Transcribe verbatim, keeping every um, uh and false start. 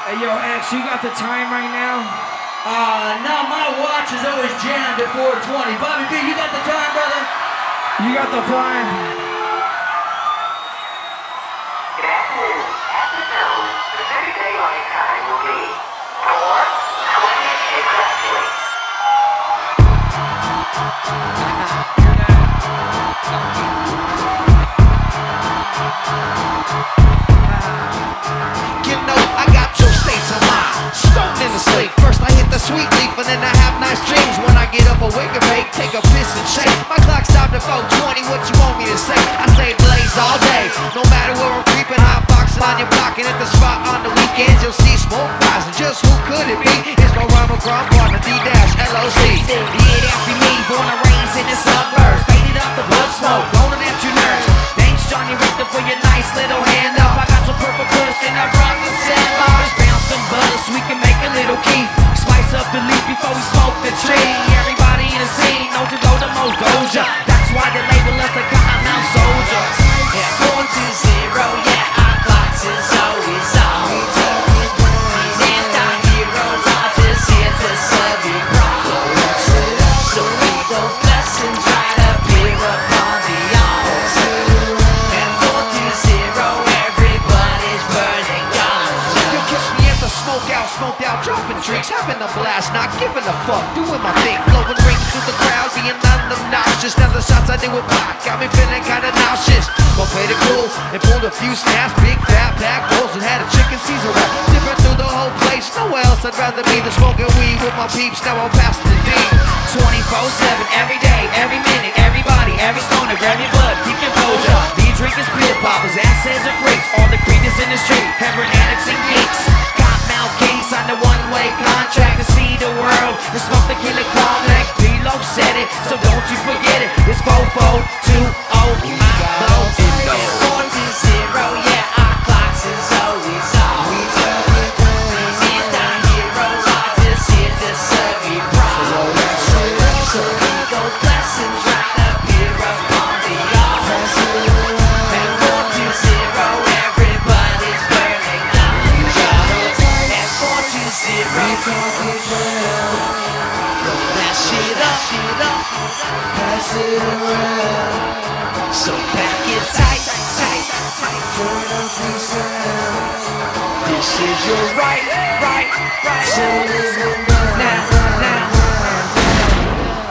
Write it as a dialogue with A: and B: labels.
A: Hey, yo, X, you got the time right now?
B: Uh, no, my watch is always jammed at four twenty. Bobby B, you got the time, brother?
A: You got the time?
C: Good afternoon. At the zone, the thirty daylight time will be four twenty exactly.
D: You know, I got two states of mind, stoned in the sleep. First I hit the sweet leaf and then I have nice dreams. When I get up awake and bake, take a piss and shake. My clock stopped at four twenty, what you want me to say? I stay blaze all day, no matter where I'm creeping. Hot boxing on your block and at the spot on the weekends you'll see smoke rising. Just who could it be? It's my rhyme crime partner, D-L O C. Yeah, that be me, born and raised in the suburbs. Faded up the blood smoke, rolling at your nerves. Thanks Johnny Richter for your nice little hand up. I got some purple push and I brought the sandbars. Bounce some butter so we can make a little keef. Spice up the leaf before we smoke the tree. Everybody in the scene knows to go the most doja. That's why they label us the Cottonmouth Soldiers. Yeah, four to zero, yeah, our clocks is always on. These anti-heroes are just here to serve you problems. So leave those blessings right up here upon the altar. And four to zero, everybody's burning guns. You kiss me at the smoke out, smoked out, dropping drinks, having a blast, not giving a fuck, doing my thing, blowing rings through the crowd, being obnoxious. Now the shots I did with Pac got me feeling kinda nauseous. But played it cool and pulled a few snaps, big fat pack rolls and had a chicken Caesar wrap. Dipping through the whole place, nowhere else I'd rather be than smoking weed with my peeps. Now I'm past the D. twenty-four seven, every day, every minute, everybody, every stoner, grab your blood, keep your composure. These drinkers, pill poppers, asses and freaks, all the creatures in the street, heroin addicts and geeks. Cottonmouth Kings on the one-way contract to see the world and smoke the killer Cormac. D-Lo said it, so don't you forget it. It's four four two oh, my blow. four to zero, yeah, our clocks is always on. These anti-heroes are just here to serve you problems. So leave those blessings right up here upon the altar. And four to zero, everybody's burning guns. And four to zero, roll that shit up, shit up, pass it around. So pack it tight, tight, tight, turn up the sound. This is your right, right, right. So live it now.